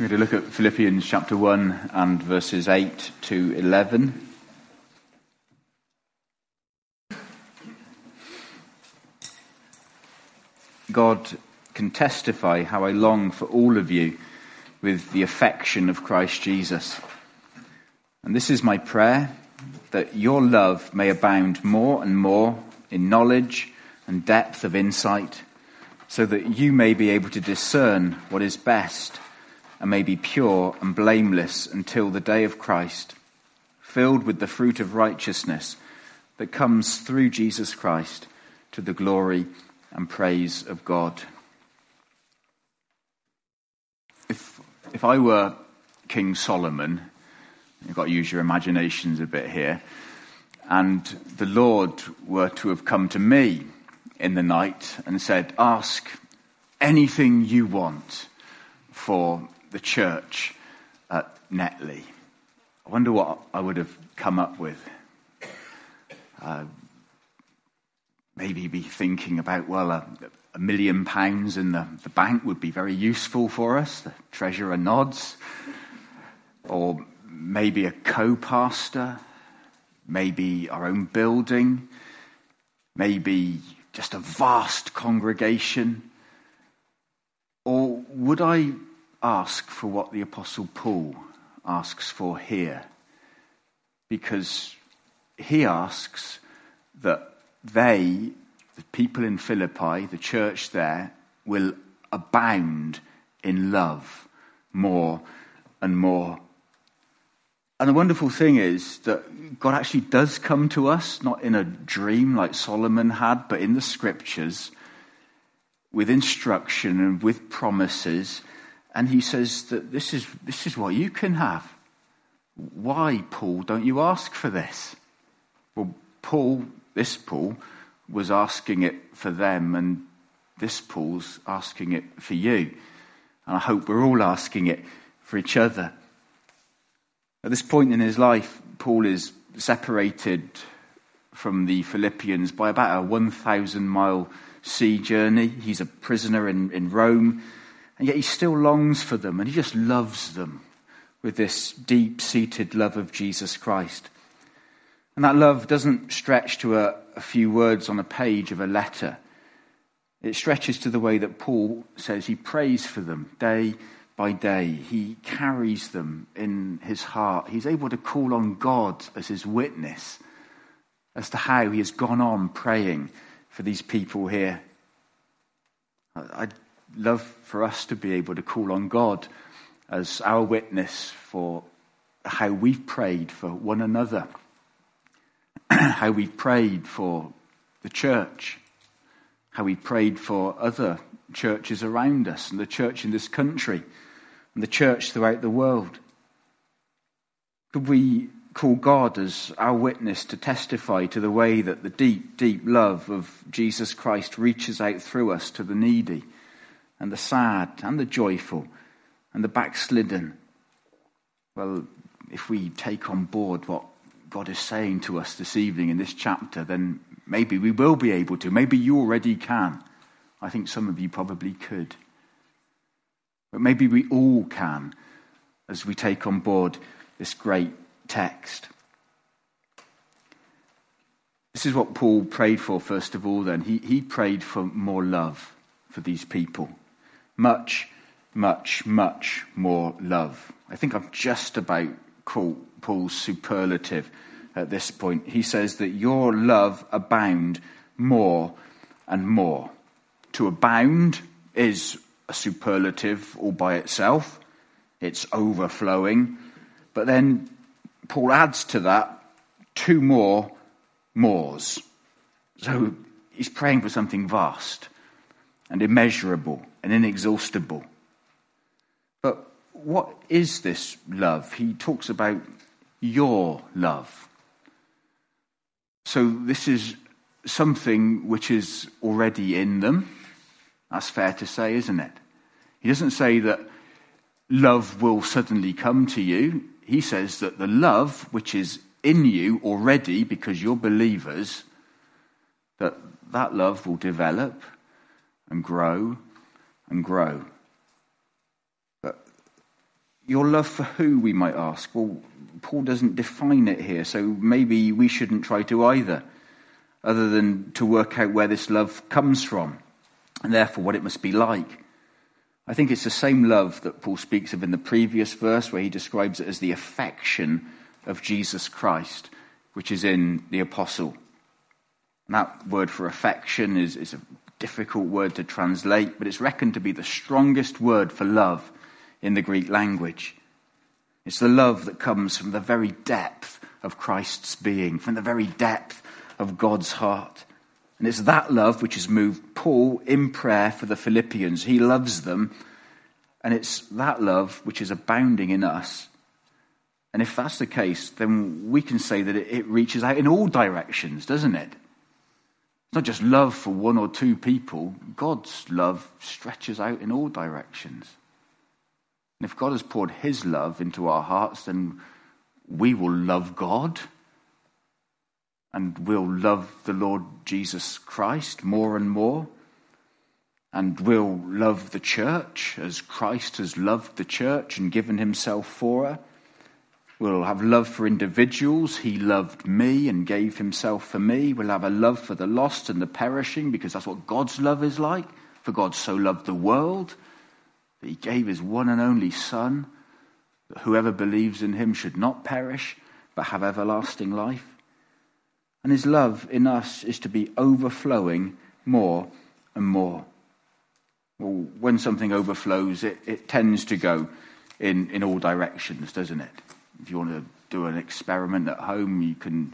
We're going to look at Philippians chapter 1 and verses 8 to 11. God can testify how I long for all of you with the affection of Christ Jesus. And this is my prayer, that your love may abound more and more in knowledge and depth of insight, so that you may be able to discern what is best and may be pure and blameless until the day of Christ, filled with the fruit of righteousness that comes through Jesus Christ to the glory and praise of God. If I were King Solomon, you've got to use your imaginations a bit here, and the Lord were to have come to me in the night and said, ask anything you want for the church at Netley, I wonder what I would have come up with. Maybe be thinking about, well, £1 million in the bank would be very useful for us. The treasurer nods. Or maybe a co-pastor, maybe our own building, maybe just a vast congregation. Or would I ask for what the Apostle Paul asks for here? Because he asks that they, the people in Philippi, the church there, will abound in love more and more. And the wonderful thing is that God actually does come to us, not in a dream like Solomon had, but in the scriptures, with instruction and with promises. And he says that this is what you can have. Why, Paul, don't you ask for this? Well, this Paul was asking it for them, and this Paul's asking it for you. And I hope we're all asking it for each other. At this point in his life, Paul is separated from the Philippians by about a 1,000-mile sea journey. He's a prisoner in Rome, and yet he still longs for them, and he just loves them with this deep-seated love of Jesus Christ. And that love doesn't stretch to a few words on a page of a letter. It stretches to the way that Paul says he prays for them day by day. He carries them in his heart. He's able to call on God as his witness as to how he has gone on praying for these people here. I'd love for us to be able to call on God as our witness for how we've prayed for one another, how we've prayed for the church, how we prayed for other churches around us, and the church in this country, and the church throughout the world. Could we call God as our witness to testify to the way that the deep, deep love of Jesus Christ reaches out through us to the needy, and the sad, and the joyful, and the backslidden? Well, if we take on board what God is saying to us this evening in this chapter, then maybe we will be able to. Maybe you already can. I think some of you probably could. But maybe we all can as we take on board this great text. This is what Paul prayed for, first of all, then. He prayed for more love for these people. Much, much, much more love. I think I've just about caught Paul's superlative at this point. He says that your love abound more and more. To abound is a superlative all by itself. It's overflowing. But then Paul adds to that 2 more mores. So he's praying for something vast and immeasurable and inexhaustible. But what is this love? He talks about your love. So this is something which is already in them. That's fair to say, isn't it? He doesn't say that love will suddenly come to you. He says that the love which is in you already, because you're believers, that love will develop and grow and grow. But Your love for who, we might ask? Well, Paul doesn't define it here, so maybe we shouldn't try to either, other than to work out where this love comes from, and therefore what it must be like. I think it's the same love that Paul speaks of in the previous verse, where he describes it as the affection of Jesus Christ, which is in the apostle. And that word for affection is a difficult word to translate, but it's reckoned to be the strongest word for love in the Greek language. It's the love that comes from the very depth of Christ's being, from the very depth of God's heart. And it's that love which has moved Paul in prayer for the Philippians. He loves them, and it's that love which is abounding in us. And if that's the case, then we can say that it reaches out in all directions, doesn't it? It's not just love for one or two people. God's love stretches out in all directions. And if God has poured his love into our hearts, then we will love God. And we'll love the Lord Jesus Christ more and more. And we'll love the church as Christ has loved the church and given himself for her. We'll have love for individuals. He loved me and gave himself for me. We'll have a love for the lost and the perishing, because that's what God's love is like. For God so loved the world that he gave his one and only Son, that whoever believes in him should not perish, but have everlasting life. And his love in us is to be overflowing more and more. Well, when something overflows, it tends to go in all directions, doesn't it? If you want to do an experiment at home, you can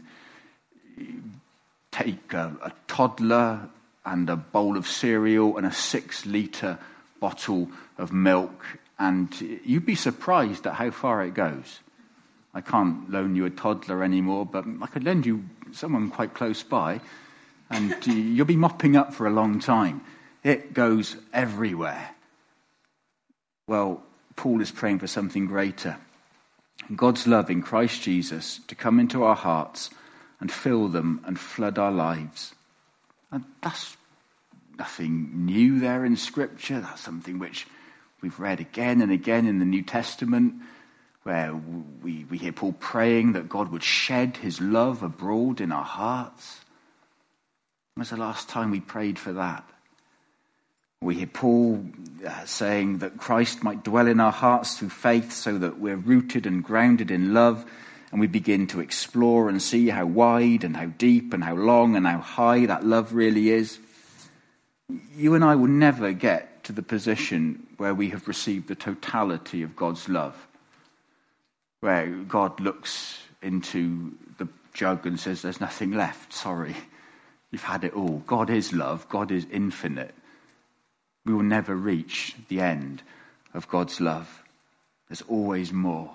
take a toddler and a bowl of cereal and a 6-litre bottle of milk, and you'd be surprised at how far it goes. I can't loan you a toddler anymore, but I could lend you someone quite close by, and you'll be mopping up for a long time. It goes everywhere. Well, Paul is praying for something greater. God's love in Christ Jesus to come into our hearts and fill them and flood our lives. And that's nothing new there in Scripture. That's something which we've read again and again in the New Testament, where we hear Paul praying that God would shed his love abroad in our hearts. When was the last time we prayed for that? We hear Paul saying that Christ might dwell in our hearts through faith, so that we're rooted and grounded in love, and we begin to explore and see how wide and how deep and how long and how high that love really is. You and I will never get to the position where we have received the totality of God's love, where God looks into the jug and says, there's nothing left, sorry, you've had it all. God is love, God is infinite. We will never reach the end of God's love. There's always more.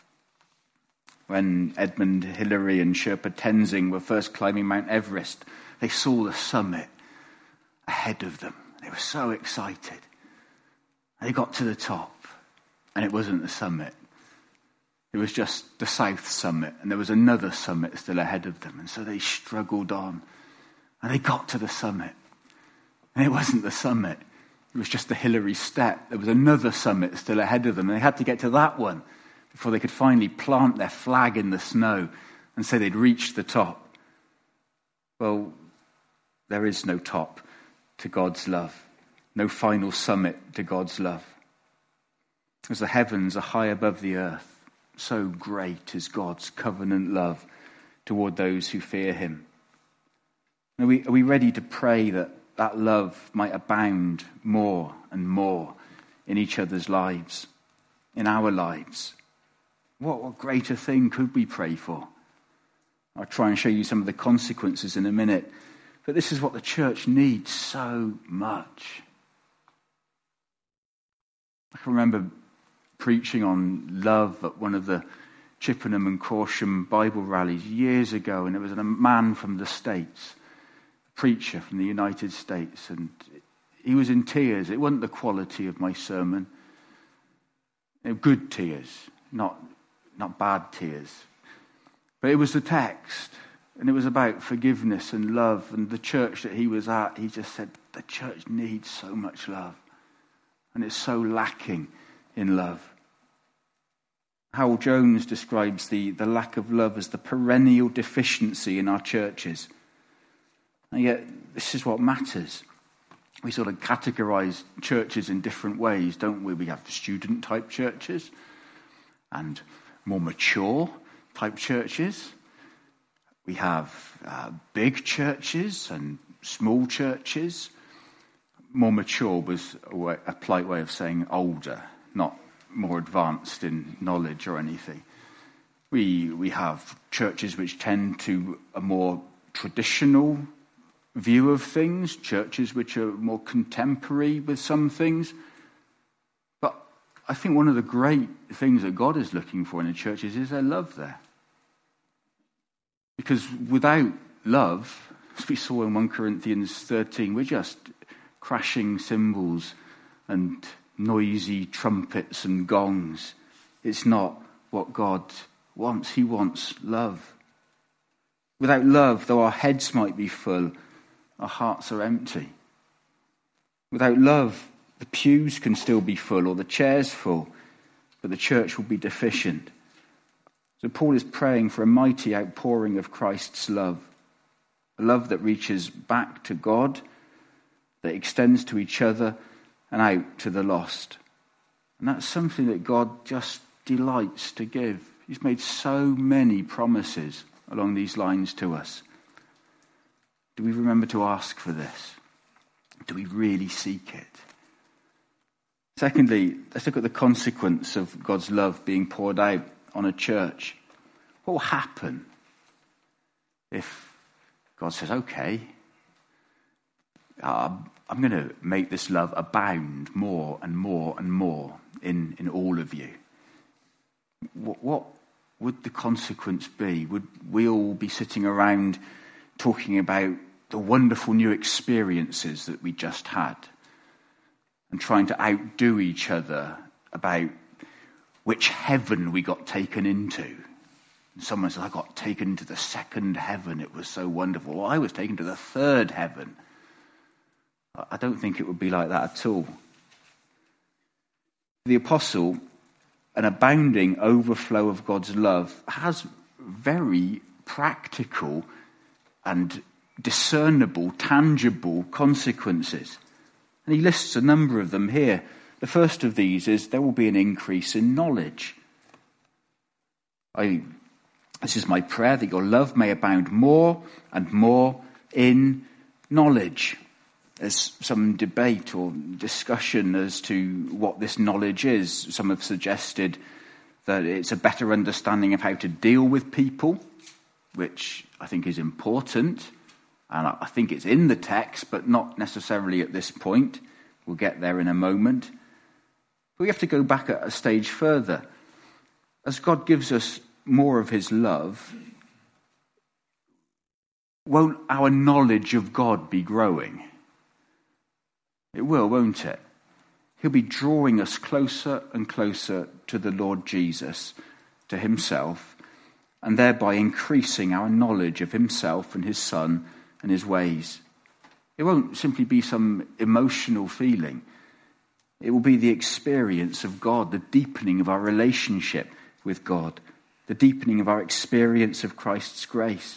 When Edmund Hillary and Sherpa Tenzing were first climbing Mount Everest, they saw the summit ahead of them. They were so excited. They got to the top, and it wasn't the summit. It was just the south summit, and there was another summit still ahead of them. And so they struggled on, and they got to the summit, and it wasn't the summit. It was just the Hillary step. There was another summit still ahead of them, and they had to get to that one before they could finally plant their flag in the snow and say they'd reached the top. Well, there is no top to God's love, no final summit to God's love. As the heavens are high above the earth, so great is God's covenant love toward those who fear him. Are we ready to pray that love might abound more and more in each other's lives, in our lives? What greater thing could we pray for? I'll try and show you some of the consequences in a minute, but this is what the church needs so much. I can remember preaching on love at one of the Chippenham and Corsham Bible rallies years ago, and it was a man from the States, preacher from the United States, and he was in tears. It wasn't the quality of my sermon. Good tears, not bad tears. But it was the text, and it was about forgiveness and love, and the church that he was at, he just said, the church needs so much love, and it's so lacking in love. Howell Jones describes the lack of love as the perennial deficiency in our churches. And yet, this is what matters. We sort of categorize churches in different ways, don't we? We have student-type churches and more mature type churches. We have big churches and small churches. More mature was a polite way of saying older, not more advanced in knowledge or anything. We have churches which tend to a more traditional view of things, churches which are more contemporary with some things. But I think one of the great things that God is looking for in the churches is their love there. Because without love, as we saw in 1 Corinthians 13, we're just crashing cymbals and noisy trumpets and gongs. It's not what God wants. He wants love. Without love, though our heads might be full, our hearts are empty. Without love, the pews can still be full or the chairs full, but the church will be deficient. So Paul is praying for a mighty outpouring of Christ's love, a love that reaches back to God, that extends to each other and out to the lost. And that's something that God just delights to give. He's made so many promises along these lines to us. Do we remember to ask for this? Do we really seek it? Secondly, let's look at the consequence of God's love being poured out on a church. What will happen if God says, okay, I'm going to make this love abound more and more and more in all of you? What would the consequence be? Would we all be sitting around talking about the wonderful new experiences that we just had and trying to outdo each other about which heaven we got taken into? And someone says, I got taken into the second heaven. It was so wonderful. Well, I was taken to the third heaven. I don't think it would be like that at all. The apostle, an abounding overflow of God's love has very practical and discernible, tangible consequences. And he lists a number of them here. The first of these is there will be an increase in knowledge. This is my prayer, that your love may abound more and more in knowledge. There's some debate or discussion as to what this knowledge is. Some have suggested that it's a better understanding of how to deal with people, which I think is important. And I think it's in the text, but not necessarily at this point. We'll get there in a moment. But we have to go back a stage further. As God gives us more of his love, won't our knowledge of God be growing? It will, won't it? He'll be drawing us closer and closer to the Lord Jesus, to himself, and thereby increasing our knowledge of himself and his Son and his ways. It won't simply be some emotional feeling. It will be the experience of God, the deepening of our relationship with God, the deepening of our experience of Christ's grace.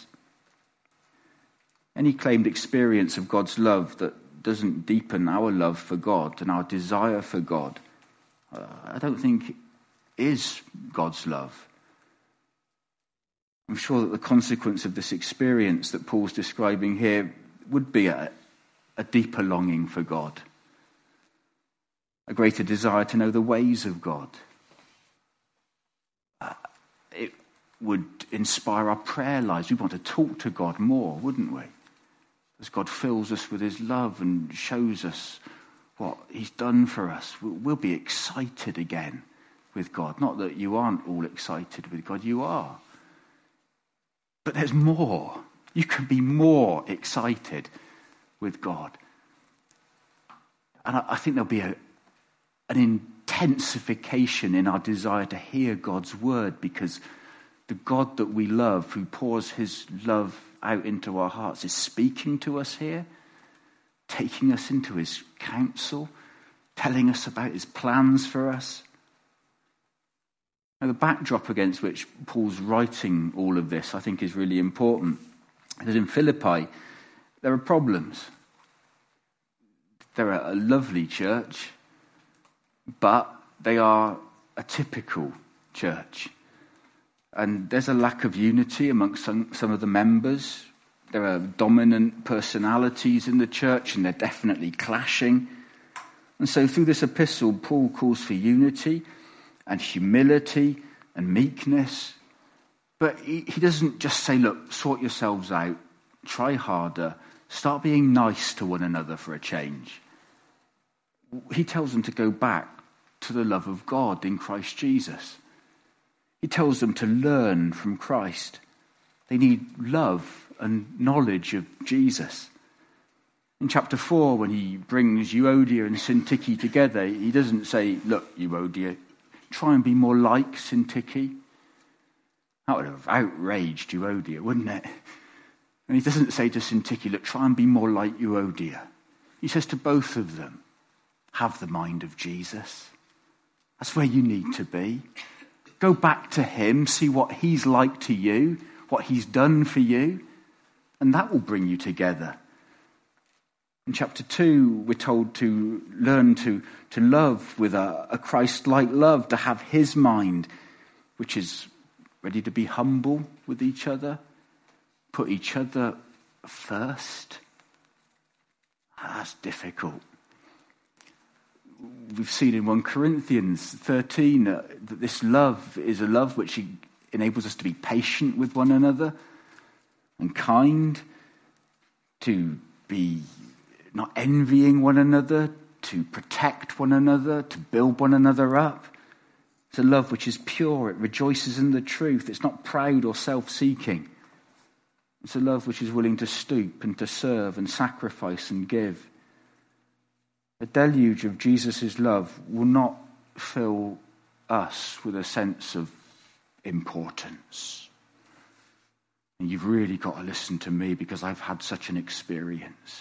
Any claimed experience of God's love that doesn't deepen our love for God and our desire for God, I don't think is God's love. I'm sure that the consequence of this experience that Paul's describing here would be a deeper longing for God, a greater desire to know the ways of God. It would inspire our prayer lives. We want to talk to God more, wouldn't we? As God fills us with his love and shows us what he's done for us, we'll be excited again with God. Not that you aren't all excited with God, you are. But there's more. You can be more excited with God. And I think there'll be an intensification in our desire to hear God's word, because the God that we love, who pours his love out into our hearts, is speaking to us here, taking us into his counsel, telling us about his plans for us. Now, the backdrop against which Paul's writing all of this, I think, is really important. Because in Philippi, there are problems. They're a lovely church, but they are a typical church. And there's a lack of unity amongst some of the members. There are dominant personalities in the church, and they're definitely clashing. And so through this epistle, Paul calls for unity and humility and meekness. But he doesn't just say, look, sort yourselves out, try harder, start being nice to one another for a change. He tells them to go back to the love of God in Christ Jesus. He tells them to learn from Christ. They need love and knowledge of Jesus. In chapter 4, when he brings Euodia and Syntyche together, he doesn't say, look, Euodia, try and be more like Syntyche. That would have outraged Euodia, wouldn't it? And he doesn't say to Syntyche, look, try and be more like Euodia. He says to both of them, have the mind of Jesus. That's where you need to be. Go back to him, see what he's like to you, what he's done for you, and that will bring you together. In chapter 2, we're told to learn to love with a Christ-like love, to have his mind, which is ready to be humble with each other, put each other first. That's difficult. We've seen in 1 Corinthians 13 that this love is a love which enables us to be patient with one another and kind, to be not envying one another, to protect one another, to build one another up. It's a love which is pure. It rejoices in the truth. It's not proud or self-seeking. It's a love which is willing to stoop and to serve and sacrifice and give. The deluge of Jesus' love will not fill us with a sense of importance. And you've really got to listen to me because I've had such an experience.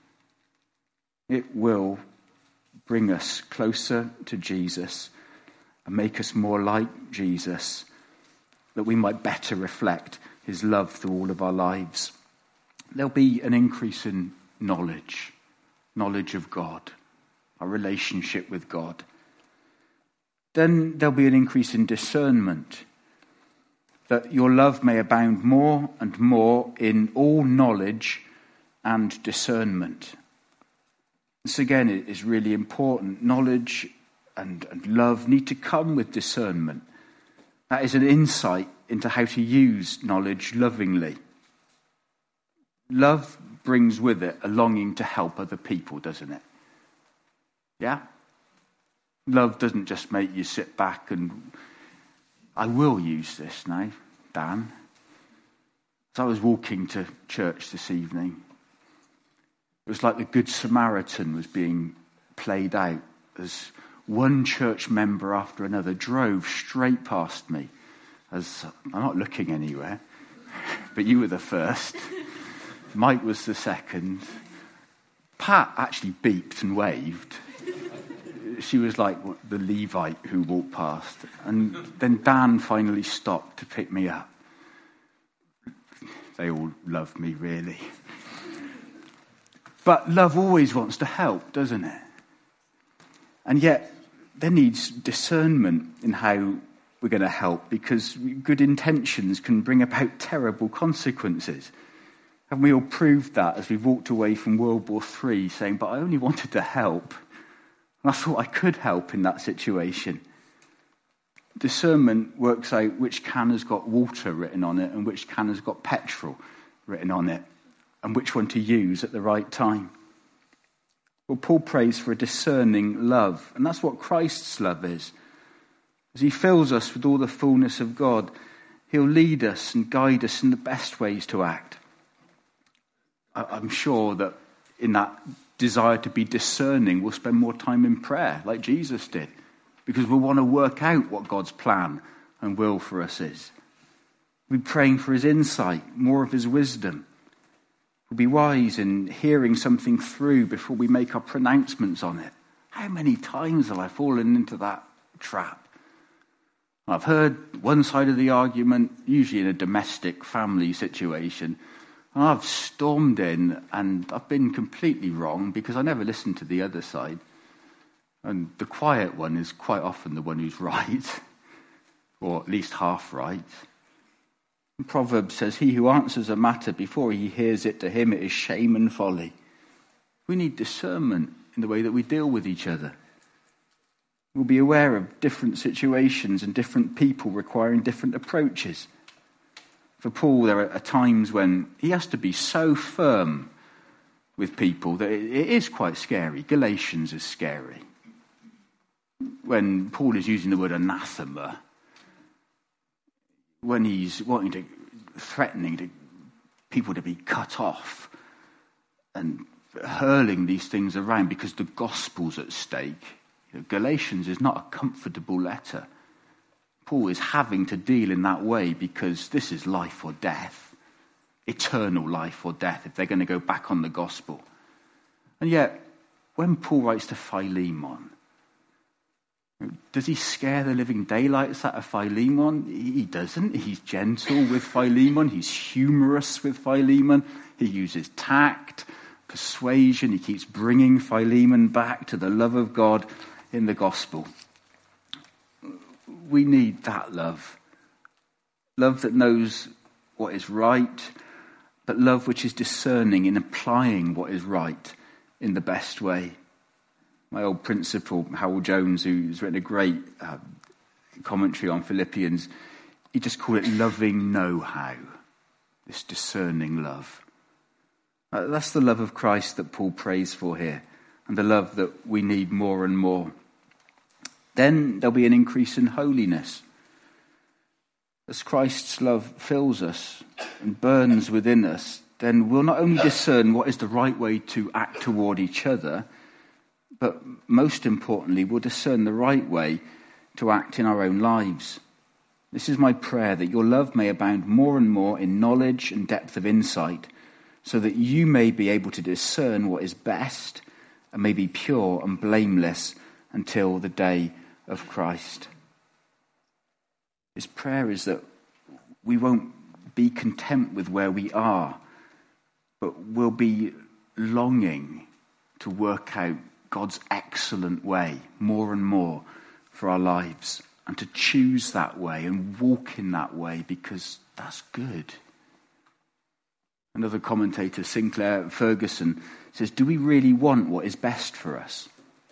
It will bring us closer to Jesus and make us more like Jesus, that we might better reflect his love through all of our lives. There'll be an increase in knowledge of God, our relationship with God. Then there'll be an increase in discernment, that your love may abound more and more in all knowledge and discernment. This again is really important. Knowledge and love need to come with discernment. That is an insight into how to use knowledge lovingly. Love brings with it a longing to help other people, doesn't it? Yeah? Love doesn't just make you sit back and... I will use this now, Dan. As I was walking to church this evening, it was like the Good Samaritan was being played out as one church member after another drove straight past me. As I'm not looking anywhere, but you were the first. Mike was the second. Pat actually beeped and waved. She was like the Levite who walked past. And then Dan finally stopped to pick me up. They all love me, really. But love always wants to help, doesn't it? And yet, there needs discernment in how we're going to help, because good intentions can bring about terrible consequences. Haven't we all proved that as we've walked away from World War III saying, but I only wanted to help. And I thought I could help in that situation. Discernment works out which can has got water written on it and which can has got petrol written on it, and which one to use at the right time. Well, Paul prays for a discerning love, and that's what Christ's love is. As he fills us with all the fullness of God, he'll lead us and guide us in the best ways to act. I'm sure that in that desire to be discerning, we'll spend more time in prayer, like Jesus did, because we'll want to work out what God's plan and will for us is. We'll be praying for his insight, more of his wisdom. We'll be wise in hearing something through before we make our pronouncements on it. How many times have I fallen into that trap? I've heard one side of the argument, usually in a domestic family situation, and I've stormed in and I've been completely wrong because I never listened to the other side. And the quiet one is quite often the one who's right, or at least half right. Proverbs says, he who answers a matter before he hears it, to him it is shame and folly. We need discernment in the way that we deal with each other. We'll be aware of different situations and different people requiring different approaches. For Paul, there are times when he has to be so firm with people that it is quite scary. Galatians is scary. When Paul is using the word anathema, when he's threatening people to be cut off and hurling these things around because the gospel's at stake. Galatians is not a comfortable letter. Paul is having to deal in that way because this is life or death, eternal life or death, if they're going to go back on the gospel. And yet, when Paul writes to Philemon, does he scare the living daylights out of Philemon? He doesn't. He's gentle with Philemon. He's humorous with Philemon. He uses tact, persuasion. He keeps bringing Philemon back to the love of God in the gospel. We need that love. Love that knows what is right, but love which is discerning in applying what is right in the best way. My old principal, Howell Jones, who's written a great commentary on Philippians, he just called it loving know-how, this discerning love. That's the love of Christ that Paul prays for here, and the love that we need more and more. Then there'll be an increase in holiness. As Christ's love fills us and burns within us, then we'll not only discern what is the right way to act toward each other, but most importantly, we'll discern the right way to act in our own lives. This is my prayer, that your love may abound more and more in knowledge and depth of insight, so that you may be able to discern what is best and may be pure and blameless until the day of Christ. His prayer is that we won't be content with where we are, but we'll be longing to work out God's excellent way more and more for our lives, and to choose that way and walk in that way because that's good. Another commentator, Sinclair Ferguson, says, do we really want what is best for us?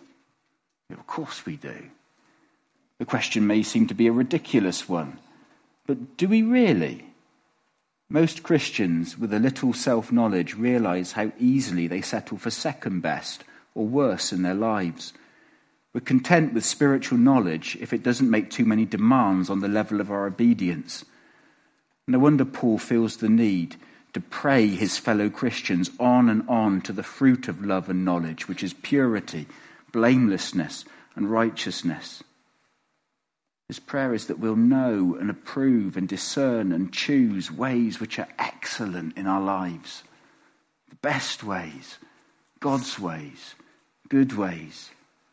Of course we do. The question may seem to be a ridiculous one, but do we really? Most Christians with a little self-knowledge realize how easily they settle for second best or worse in their lives. We're content with spiritual knowledge if it doesn't make too many demands on the level of our obedience. No wonder Paul feels the need to pray his fellow Christians on and on to the fruit of love and knowledge, which is purity, blamelessness, and righteousness. His prayer is that we'll know and approve and discern and choose ways which are excellent in our lives. The best ways, God's ways, good ways.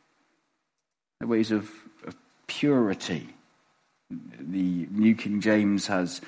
The ways of purity. The New King James has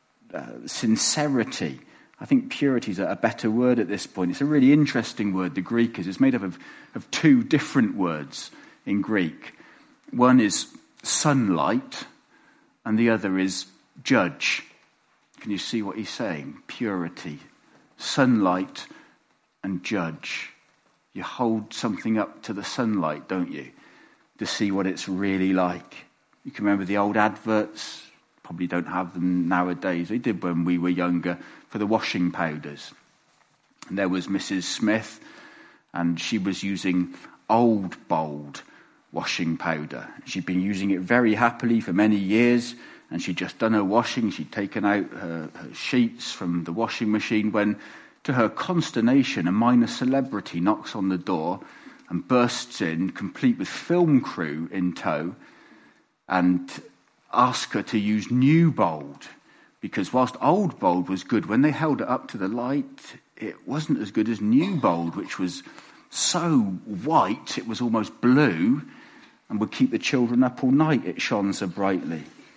sincerity. I think purity is a better word at this point. It's a really interesting word, the Greek is. It's made up of two different words in Greek. One is sunlight, and the other is judge. Can you see what he's saying? Purity, sunlight, and judge. You hold something up to the sunlight, don't you, to see what it's really like. You can remember the old adverts, probably don't have them nowadays. They did when we were younger, for the washing powders. And there was Mrs. Smith, and she was using Old Bold washing powder. She'd been using it very happily for many years, and she'd just done her washing. She'd taken out her sheets from the washing machine when, to her consternation, a minor celebrity knocks on the door and bursts in, complete with film crew in tow, and asks her to use New Bold, because whilst Old Bold was good, when they held it up to the light, it wasn't as good as New Bold, which was so white it was almost blue and would keep the children up all night. It shone so brightly.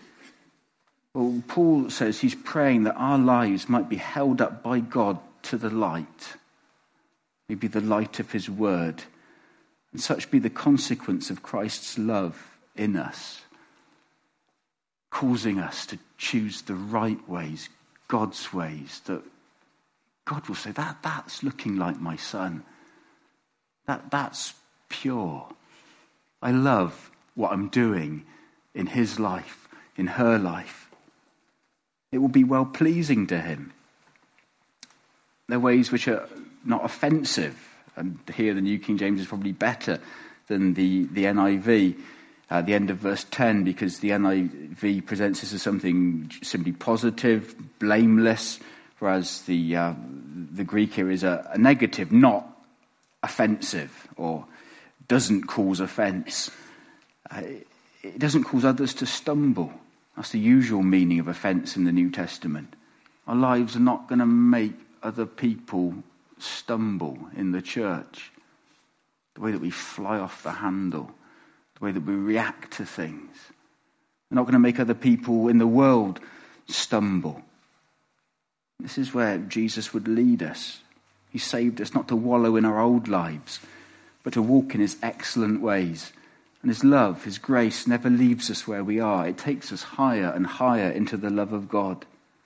Well, Paul says he's praying that our lives might be held up by God to the light, maybe the light of his word, and such be the consequence of Christ's love in us, causing us to choose the right ways, God's ways, that God will say, that's looking like my son. That's pure. I love what I'm doing in his life, in her life. It will be well-pleasing to him. They're ways which are not offensive. And here the New King James is probably better than the NIV at the end of verse 10, because the NIV presents this as something simply positive, blameless, whereas the Greek here is a negative, not offensive, or doesn't cause offence. It doesn't cause others to stumble. That's the usual meaning of offence in the New Testament. Our lives are not going to make other people stumble in the church. The way that we fly off the handle, the way that we react to things. We're not going to make other people in the world stumble. This is where Jesus would lead us. He saved us not to wallow in our old lives, but to walk in his excellent ways. And his love, his grace never leaves us where we are. It takes us higher and higher into the love of God.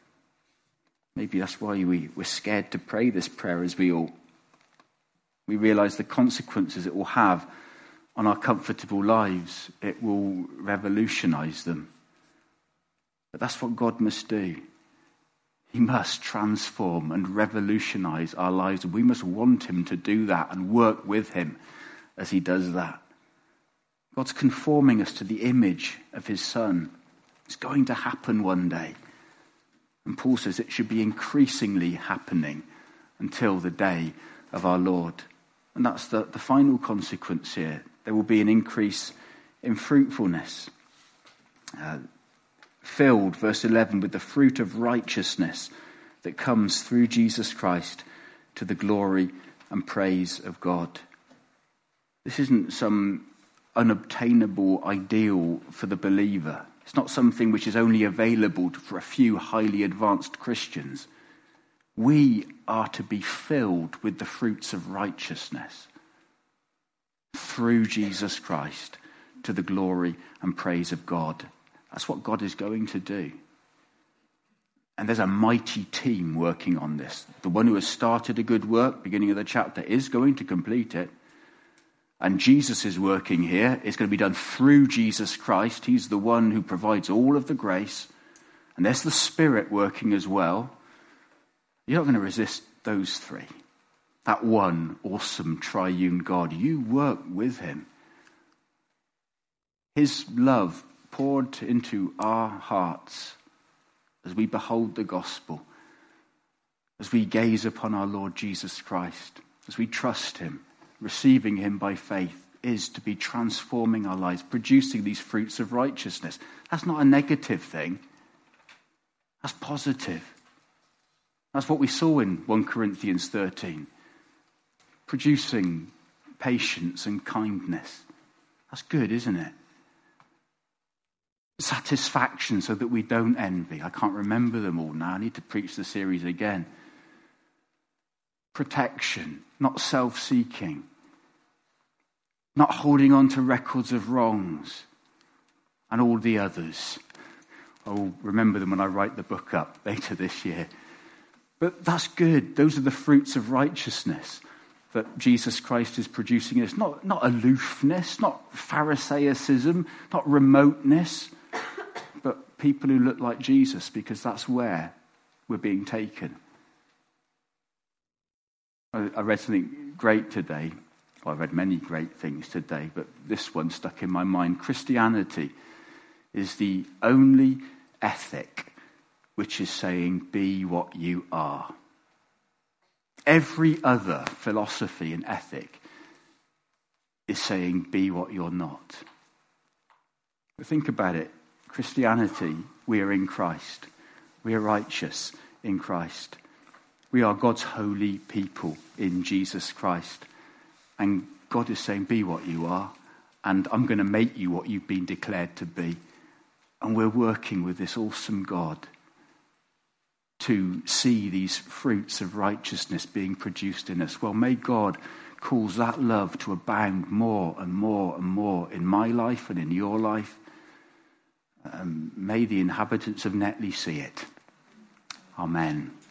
Maybe that's why we're scared to pray this prayer as we ought. We realise the consequences it will have on our comfortable lives. It will revolutionise them. But that's what God must do. He must transform and revolutionise our lives. And we must want him to do that and work with him as he does that. God's conforming us to the image of his Son. It's going to happen one day. And Paul says it should be increasingly happening until the day of our Lord. And that's the final consequence here. There will be an increase in fruitfulness. Filled, verse 11, with the fruit of righteousness that comes through Jesus Christ to the glory and praise of God. This isn't some unobtainable ideal for the believer. It's not something which is only available for a few highly advanced Christians. We are to be filled with the fruits of righteousness through Jesus Christ to the glory and praise of God. That's what God is going to do. And there's a mighty team working on this. The one who has started a good work, beginning of the chapter, is going to complete it. And Jesus is working here. It's going to be done through Jesus Christ. He's the one who provides all of the grace. And there's the Spirit working as well. You're not going to resist those three. That one awesome triune God. You work with him. His love poured into our hearts as we behold the gospel, as we gaze upon our Lord Jesus Christ, as we trust him, receiving him by faith, is to be transforming our lives, producing these fruits of righteousness. That's not a negative thing. That's positive. That's what we saw in 1 Corinthians 13. Producing patience and kindness. That's good, isn't it? Satisfaction so that we don't envy. I can't remember them all now. I need to preach the series again. Protection, not self-seeking. Not holding on to records of wrongs and all the others. I'll remember them when I write the book up later this year. But that's good. Those are the fruits of righteousness that Jesus Christ is producing in us. Not aloofness, not Pharisaicism, not remoteness, but people who look like Jesus, because that's where we're being taken. I read something great today. Well, I read many great things today, but this one stuck in my mind. Christianity is the only ethic which is saying, be what you are. Every other philosophy and ethic is saying, be what you're not. But think about it. Christianity, we are in Christ. We are righteous in Christ. We are God's holy people in Jesus Christ. And God is saying, be what you are. And I'm going to make you what you've been declared to be. And we're working with this awesome God to see these fruits of righteousness being produced in us. Well, may God cause that love to abound more and more and more in my life and in your life. May the inhabitants of Netley see it. Amen.